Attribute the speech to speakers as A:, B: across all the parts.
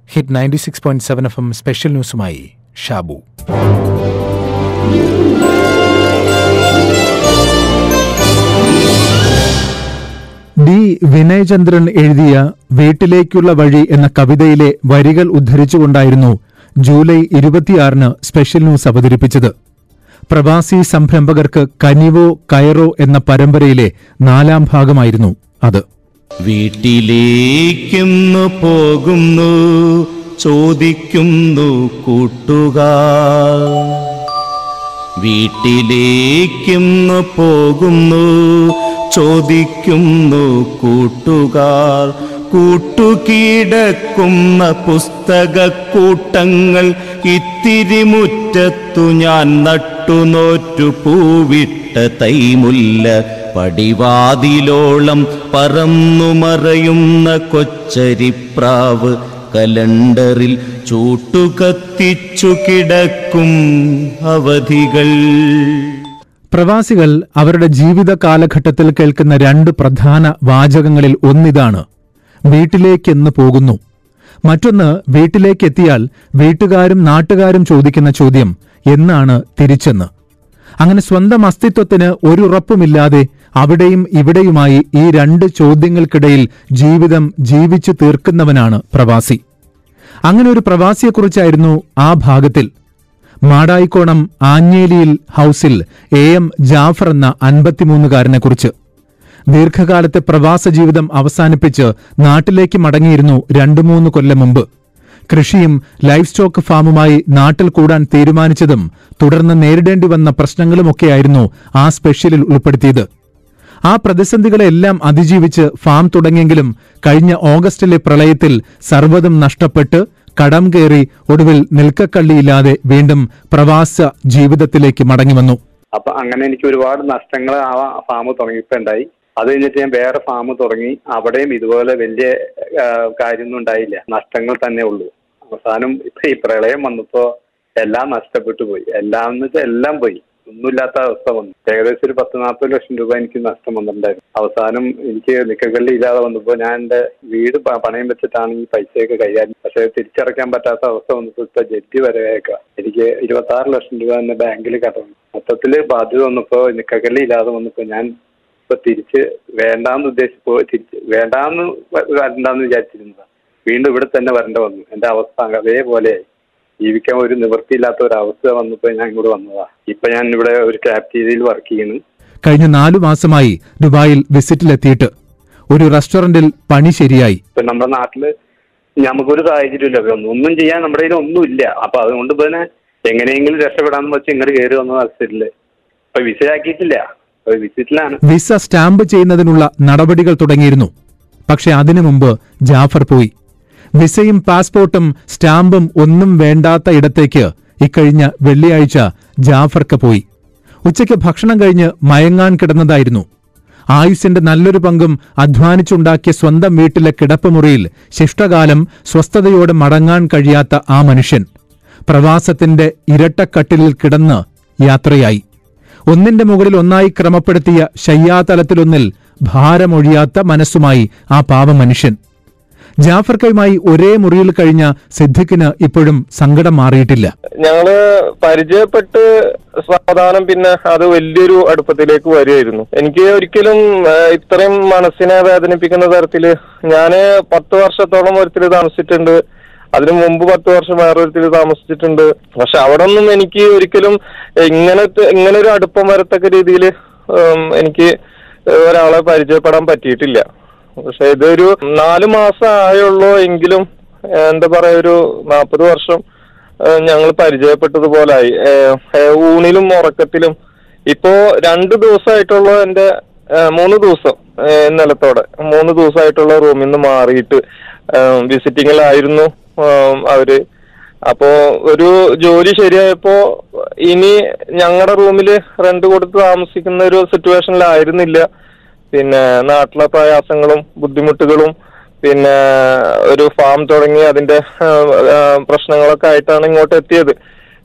A: Hit 96.7 FM special ന്യൂസുമായി Shabu. D Vinayachandran എഴുതിയ വീട്ടിലേക്കുള്ള വഴി എന്ന കവിതയിലെ വരികൾ ഉദ്ധരിച്ചുകൊണ്ടായിരുന്നു ജൂലൈ 26 സ്പെഷ്യൽ ന്യൂസ് അവതരിപ്പിച്ചത്. പ്രവാസി സംരംഭകർക്ക് കനിവോ കയറോ എന്ന പരമ്പരയിലെ 4ാം ഭാഗമായിരുന്നു അത്.
B: വീട്ടിലേക്കെന്നു പോകുന്നു ചോദിക്കുന്നു കൂട്ടുകാർ, വീട്ടിലേക്കെന്നു പോകുന്നു ചോദിക്കുന്നു കൂട്ടുകാർ, കൂട്ടുകിടക്കുന്ന പുസ്തകക്കൂട്ടങ്ങൾ ഇത്തിരി മുറ്റത്തു ഞാൻ നട്ടുനോറ്റു പൂവിട്ട തൈമുല്ല, പടിവാതിലോളം പറന്നു മറയുന്ന കൊച്ചരിപ്രാവ്, കലണ്ടറിൽ ചൂട്ടുകത്തിച്ചു കിടക്കും അവധികൾ.
A: പ്രവാസികൾ അവരുടെ ജീവിത കാലഘട്ടത്തിൽ കേൾക്കുന്ന 2 പ്രധാന വാചകങ്ങളിൽ ഒന്നിതാണ് വീട്ടിലേക്കെന്ന് പോകുന്നു. മറ്റൊന്ന് വീട്ടിലേക്കെത്തിയാൽ വീട്ടുകാരും നാട്ടുകാരും ചോദിക്കുന്ന ചോദ്യം എന്നാണ് തിരിച്ചെന്ന്. അങ്ങനെ സ്വന്തം അസ്തിത്വത്തിന് ഒരു ഉറപ്പുമില്ലാതെ അവിടെയും ഇവിടെയുമായി ഈ 2 ചോദ്യങ്ങൾക്കിടയിൽ ജീവിതം ജീവിച്ചു തീർക്കുന്നവനാണ് പ്രവാസി. അങ്ങനെ ഒരു പ്രവാസിയെക്കുറിച്ചായിരുന്നു ആ ഭാഗത്തിൽ. മാടായിക്കോണം ആഞ്ഞേലിയിൽ ഹൌസിൽ AM ജാഫർ എന്ന 53-കാരനെക്കുറിച്ച്. ദീർഘകാലത്തെ പ്രവാസ ജീവിതം അവസാനിപ്പിച്ച് നാട്ടിലേക്ക് മടങ്ങിയിരുന്നു 2-3 കൊല്ലം മുമ്പ്. കൃഷിയും ലൈഫ് സ്റ്റോക്ക് ഫാമുമായി നാട്ടിൽ കൂടാൻ തീരുമാനിച്ചതും തുടർന്ന് നേരിടേണ്ടി വന്ന പ്രശ്നങ്ങളുമൊക്കെയായിരുന്നു ആ സ്പെഷ്യലിൽ ഉൾപ്പെടുത്തിയത്. ആ പ്രതിസന്ധികളെല്ലാം അതിജീവിച്ച് ഫാം തുടങ്ങിയെങ്കിലും കഴിഞ്ഞ ഓഗസ്റ്റിലെ പ്രളയത്തിൽ സർവ്വതും നഷ്ടപ്പെട്ട് കടം കയറി ഒടുവിൽ നിൽക്കക്കള്ളിയില്ലാതെ വീണ്ടും പ്രവാസ ജീവിതത്തിലേക്ക് മടങ്ങിവന്നു.
C: അപ്പൊ അങ്ങനെ എനിക്ക് ഒരുപാട് നഷ്ടങ്ങൾ ആ ഫാം തുടങ്ങിയപ്പോ ഉണ്ടായി. അത് കഴിഞ്ഞിട്ട് ഞാൻ വേറെ ഫാം തുടങ്ങി. അവിടെയും ഇതുപോലെ വലിയ കാര്യമൊന്നും ഉണ്ടായില്ല, നഷ്ടങ്ങൾ തന്നെ ഉള്ളൂ. അവസാനം ഇപ്പൊ ഈ പ്രളയം വന്നപ്പോ എല്ലാം നഷ്ടപ്പെട്ടു പോയി. എല്ലാം എന്ന് വെച്ചാൽ എല്ലാം പോയി, ഒന്നുമില്ലാത്ത അവസ്ഥ വന്നു. ഏകദേശം ഒരു 10-40 ലക്ഷം രൂപ എനിക്ക് നഷ്ടം വന്നിട്ടുണ്ടായിരുന്നു. അവസാനം എനിക്ക് നിക്കക്കള്ളി ഇല്ലാതെ വന്നപ്പോൾ ഞാൻ എന്റെ വീട് പണയം വെച്ചിട്ടാണ് ഈ പൈസയൊക്കെ കൈകാര്യം, പക്ഷെ തിരിച്ചടയ്ക്കാൻ പറ്റാത്ത അവസ്ഥ വന്നപ്പോൾ ഇപ്പൊ ജഡ്ജി വരെയേക്കാം എനിക്ക് 26 ലക്ഷം രൂപ തന്നെ ബാങ്കിൽ കടന്നു. മൊത്തത്തില് ബാധ്യത വന്നപ്പോ നിക്കക്കള്ളി ഇല്ലാതെ വന്നപ്പോ ഞാൻ ഇപ്പൊ തിരിച്ച് വേണ്ടാന്ന് വരണ്ടാന്ന് വിചാരിച്ചിരുന്നതാ. വീണ്ടും ഇവിടെ തന്നെ വരേണ്ട വന്നു. എന്റെ അവസ്ഥ അതേപോലെയായി. ജീവിക്കാൻ ഒരു നിവൃത്തിയില്ലാത്ത ഒരു അവസ്ഥ വന്നപ്പോ ഞാൻ ഇങ്ങോട്ട് വന്നതാ. ഇപ്പൊ ഞാൻ ഇവിടെ ഒരു കാഫ്റ്റീരിയയിൽ വർക്ക് ചെയ്യുന്നു.
A: കഴിഞ്ഞ 4 മാസമായി ദുബായിൽ വിസിറ്റിലെത്തിയിട്ട് ഒരു റെസ്റ്റോറന്റിൽ പണി ശരിയായി.
C: ഇപ്പൊ നമ്മുടെ നാട്ടില് നമുക്കൊരു സാഹചര്യമില്ല, ഒന്നും ചെയ്യാൻ നമ്മുടെ കയ്യിൽ ഒന്നുമില്ല. അപ്പൊ അതുകൊണ്ട് തന്നെ എങ്ങനെയെങ്കിലും രക്ഷപ്പെടാന്ന് വെച്ച് ഇങ്ങോട്ട് കയറി വന്ന അവസരത്തില് ഇപ്പൊ വിസ ആക്കിയിട്ടില്ല, വിസിറ്റിലാണ്.
A: വിസ സ്റ്റാമ്പ് ചെയ്യുന്നതിനുള്ള നടപടികൾ തുടങ്ങിയിരുന്നു. പക്ഷെ അതിനു മുമ്പ് ജാഫർ പോയി. വിസയും പാസ്പോർട്ടും സ്റ്റാമ്പും ഒന്നും വേണ്ടാത്ത ഇടത്തേക്ക് ഇക്കഴിഞ്ഞ വെള്ളിയാഴ്ച ജാഫർക്ക് പോയി. ഉച്ചയ്ക്ക് ഭക്ഷണം കഴിഞ്ഞ് മയങ്ങാൻ കിടന്നതായിരുന്നു. ആയുസിന്റെ നല്ലൊരു പങ്കും അധ്വാനിച്ചുണ്ടാക്കിയ സ്വന്തം വീട്ടിലെ കിടപ്പുമുറിയിൽ ശിഷ്ടകാലം സ്വസ്ഥതയോടെ മടങ്ങാൻ കഴിയാത്ത ആ മനുഷ്യൻ പ്രവാസത്തിന്റെ ഇരട്ടക്കട്ടിലിൽ കിടന്ന് യാത്രയായി. ഒന്നിന്റെ മുകളിൽ ഒന്നായി ക്രമപ്പെടുത്തിയ ശയ്യാതലത്തിലൊന്നിൽ ഭാരമൊഴിയാത്ത മനസ്സുമായി ആ പാവ മനുഷ്യൻ. ജാഫർക്കയുമായി ഒരേ മുറിയിൽ കഴിഞ്ഞ സിദ്ദിഖിന് ഇപ്പോഴും സങ്കടം മാറിയിട്ടില്ല.
D: ഞങ്ങള് പരിചയപ്പെട്ട് സാവധാനം പിന്നെ അത് വലിയൊരു അടുപ്പത്തിലേക്ക് വരികയായിരുന്നു. എനിക്ക് ഒരിക്കലും ഇത്രയും മനസ്സിനെ വേദനിപ്പിക്കുന്ന തരത്തില് ഞാന് 10 വർഷത്തോളം ഒരുത്തില് താമസിച്ചിട്ടുണ്ട്. അതിനു മുമ്പ് 10 വർഷം വേറൊരുത്തില് താമസിച്ചിട്ടുണ്ട്. പക്ഷെ അവിടെ ഒന്നും എനിക്ക് ഒരിക്കലും ഇങ്ങനെ ഒരു അടുപ്പം വരത്തക്ക രീതിയിൽ എനിക്ക് ഒരാളെ പരിചയപ്പെടാൻ പറ്റിയിട്ടില്ല. പക്ഷെ ഇതൊരു 4 മാസം ആയുള്ളൂ എങ്കിലും എന്താ പറയാ ഒരു 40 വർഷം ഞങ്ങൾ പരിചയപ്പെട്ടതുപോലായി. ഊണിലും ഉറക്കത്തിലും. ഇപ്പോ 2 ദിവസമായിട്ടുള്ള എന്റെ 3 ദിവസം ഇന്നലത്തോടെ 3 ദിവസമായിട്ടുള്ള റൂമിൽ നിന്ന് മാറിയിട്ട് വിസിറ്റിങ്ങിലായിരുന്നു അവര്. അപ്പോ ഒരു ജോലി ശരിയായപ്പോ ഇനി ഞങ്ങളുടെ റൂമില് റെന്റ് കൊടുത്ത് താമസിക്കുന്ന ഒരു സിറ്റുവേഷനിലായിരുന്നില്ല. പിന്നെ നാട്ടിലെ പ്രയാസങ്ങളും ബുദ്ധിമുട്ടുകളും പിന്നെ ഒരു ഫാം തുടങ്ങി അതിന്റെ പ്രശ്നങ്ങളൊക്കെ ആയിട്ടാണ് ഇങ്ങോട്ട് എത്തിയത്.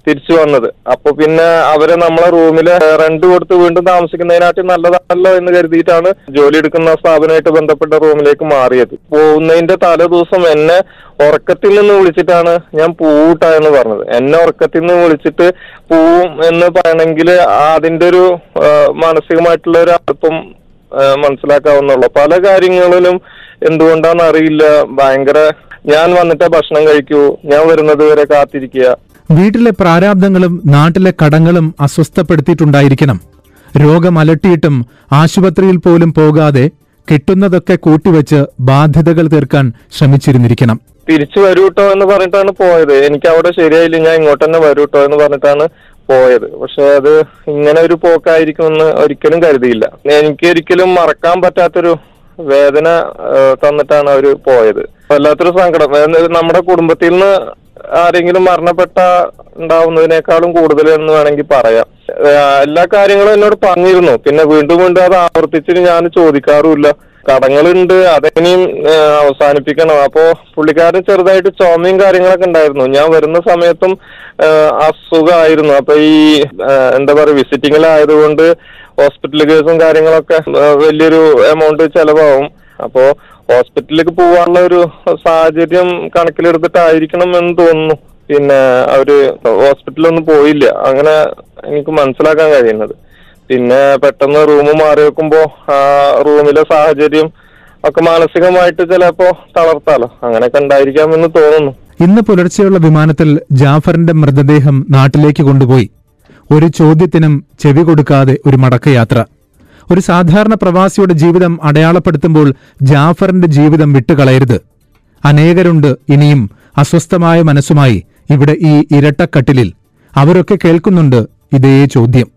D: തിരിച്ചു വന്നത്. അപ്പൊ പിന്നെ അവരെ നമ്മളെ റൂമില് റെന്റ് കൊടുത്ത് വീണ്ടും താമസിക്കുന്നതിനായിട്ട് നല്ലതാണല്ലോ എന്ന് കരുതിയിട്ടാണ് ജോലി എടുക്കുന്ന സ്ഥാപനമായിട്ട് ബന്ധപ്പെട്ട റൂമിലേക്ക് മാറിയത്. പോകുന്നതിന്റെ തലേ ദിവസം എന്നെ ഉറക്കത്തിൽ നിന്ന് വിളിച്ചിട്ടാണ് ഞാൻ പോവൂട്ടാ എന്ന് പറഞ്ഞത്. എന്നെ ഉറക്കത്തിൽ നിന്ന് വിളിച്ചിട്ട് പോവും എന്ന് പറയണമെങ്കിൽ അതിന്റെ ഒരു മാനസികമായിട്ടുള്ള ഒരു അല്പം മനസ്സിലാക്കാവുന്നുള്ളൂ. പല കാര്യങ്ങളിലും എന്തുകൊണ്ടാന്ന് അറിയില്ല, ഭയങ്കര ഞാൻ വന്നിട്ട് ഭക്ഷണം കഴിക്കൂ, ഞാൻ വരുന്നത് വരെ കാത്തിരിക്കുക.
A: വീട്ടിലെ പ്രാരാബ്ദങ്ങളും നാട്ടിലെ കടങ്ങളും അസ്വസ്ഥപ്പെടുത്തിയിട്ടുണ്ടായിരിക്കണം. രോഗം അലട്ടിയിട്ടും ആശുപത്രിയിൽ പോലും പോകാതെ കിട്ടുന്നതൊക്കെ കൂട്ടിവെച്ച് ബാധ്യതകൾ തീർക്കാൻ ശ്രമിച്ചിരുന്നിരിക്കണം.
D: തിരിച്ചു വരൂട്ടോ എന്ന് പറഞ്ഞിട്ടാണ് പോയത്. എനിക്ക് അവിടെ ശരിയായില്ല, ഞാൻ ഇങ്ങോട്ട് തന്നെ വരൂട്ടോ എന്ന് പറഞ്ഞിട്ടാണ് പോയത്. പക്ഷെ അത് ഇങ്ങനെ ഒരു പോക്കായിരിക്കുമെന്ന് ഒരിക്കലും കരുതിയില്ല. എനിക്ക് ഒരിക്കലും മറക്കാൻ പറ്റാത്തൊരു വേദന തന്നിട്ടാണ് അവര് പോയത്. വല്ലാത്തൊരു സങ്കടം. നമ്മുടെ കുടുംബത്തിൽ നിന്ന് ആരെങ്കിലും മരണപ്പെട്ട ഉണ്ടാവുന്നതിനേക്കാളും കൂടുതൽ എന്ന് വേണമെങ്കിൽ പറയാം. എല്ലാ കാര്യങ്ങളും എന്നോട് പറഞ്ഞിരുന്നു. പിന്നെ വീണ്ടും വീണ്ടും അത് ആവർത്തിച്ചിട്ട് ഞാൻ ചോദിക്കാറുമില്ല. കടങ്ങളുണ്ട്, അതെങ്ങനെയും അവസാനിപ്പിക്കണം. അപ്പോ പുള്ളിക്കാരൻ ചെറുതായിട്ട് ചുമയും കാര്യങ്ങളൊക്കെ ഉണ്ടായിരുന്നു. ഞാൻ വരുന്ന സമയത്തും അസുഖമായിരുന്നു. അപ്പൊ ഈ എന്താ പറയുക, വിസിറ്റിങ്ങിലായതുകൊണ്ട് ഹോസ്പിറ്റൽ കേസും കാര്യങ്ങളൊക്കെ വലിയൊരു എമൗണ്ട് ചെലവാകും. അപ്പോ ഹോസ്പിറ്റലിലേക്ക് പോകാനുള്ള ഒരു സാഹചര്യം കണക്കിലെടുത്തിട്ടായിരിക്കണം എന്ന് തോന്നുന്നു. പിന്നെ അവര് ഹോസ്പിറ്റലൊന്നും പോയില്ല, അങ്ങനെ എനിക്ക് മനസ്സിലാക്കാൻ കഴിയുന്നത്. പിന്നെ പെട്ടെന്ന് റൂം മാറി വെക്കുമ്പോ ആ റൂമിലെ സാഹചര്യം ഒക്കെ മാനസികമായിട്ട് ചിലപ്പോ തളർത്താലോ, അങ്ങനെയൊക്കെ ഉണ്ടായിരിക്കാമെന്ന് തോന്നുന്നു.
A: ഇന്ന് പുലർച്ചെയുള്ള വിമാനത്തിൽ ജാഫറിന്റെ മൃതദേഹം നാട്ടിലേക്ക് കൊണ്ടുപോയി. ഒരു ചോദ്യത്തിനും ചെവി കൊടുക്കാതെ ഒരു മടക്കയാത്ര. ഒരു സാധാരണ പ്രവാസിയുടെ ജീവിതം അടയാളപ്പെടുത്തുമ്പോൾ ജാഫറിന്റെ ജീവിതം വിട്ടുകളയരുത്. അനേകരുണ്ട് ഇനിയും അസ്വസ്ഥമായ മനസ്സുമായി ഇവിടെ ഈ ഇരട്ടക്കട്ടിലിൽ. അവരൊക്കെ കേൾക്കുന്നുണ്ട് ഇതേ ചോദ്യം.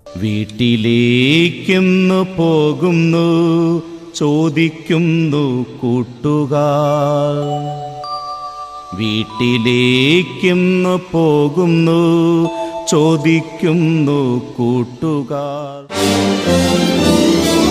B: വീട്ടിലേക്കെന്നു പോകുന്നു ചോദിക്കുന്നു കൂട്ടുകാർ, വീട്ടിലേക്കെന്നു പോകുന്നു ചോദിക്കുന്നു കൂട്ടുകാർ.